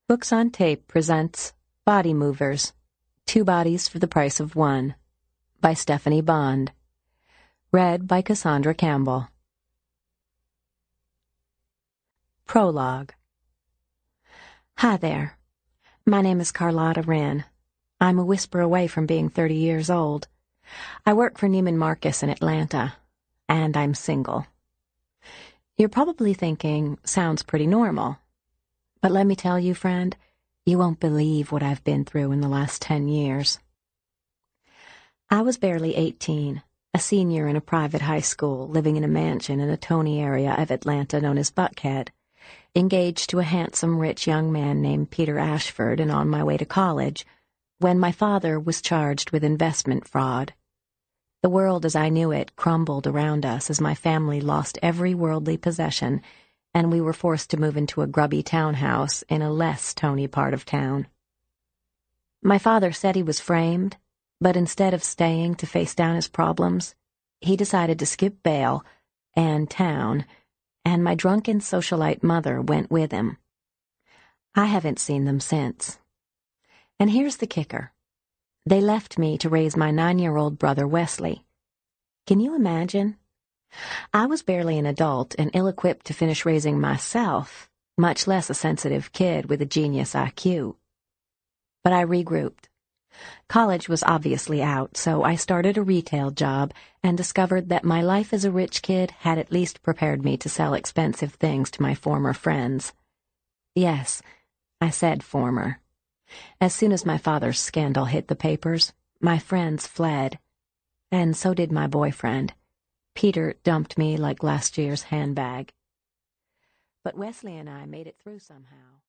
Books on Tape presents Body Movers, Two Bodies for the Price of One, by Stephanie Bond. Read by Cassandra Campbell. Prologue. Hi there. My name is Carlotta Wren. I'm a whisper away from being 30 years old. I work for Neiman Marcus in Atlanta, and I'm single. You're probably thinking, sounds pretty normal. But let me tell you, friend, you won't believe what I've been through in the last 10 years. I was barely 18, a senior in a private high school, living in a mansion in a Tony area of Atlanta known as Buckhead, engaged to a handsome, rich young man named Peter Ashford, and on my way to college, when my father was charged with investment fraud. The world as I knew it crumbled around us as my family lost every worldly possession, and we were forced to move into a grubby townhouse in a less Tony part of town. My father said he was framed, but instead of staying to face down his problems, he decided to skip bail and town, and my drunken socialite mother went with him. I haven't seen them since. And here's the kicker. They left me to raise my 9-year-old brother Wesley. Can you imagine? I was barely an adult and ill-equipped to finish raising myself, much less a sensitive kid with a genius IQ. But I regrouped. College was obviously out, so I started a retail job and discovered that my life as a rich kid had at least prepared me to sell expensive things to my former friends. Yes, I said former. As soon as my father's scandal hit the papers, my friends fled, and so did my boyfriend. Peter dumped me like last year's handbag. But Wesley and I made it through somehow.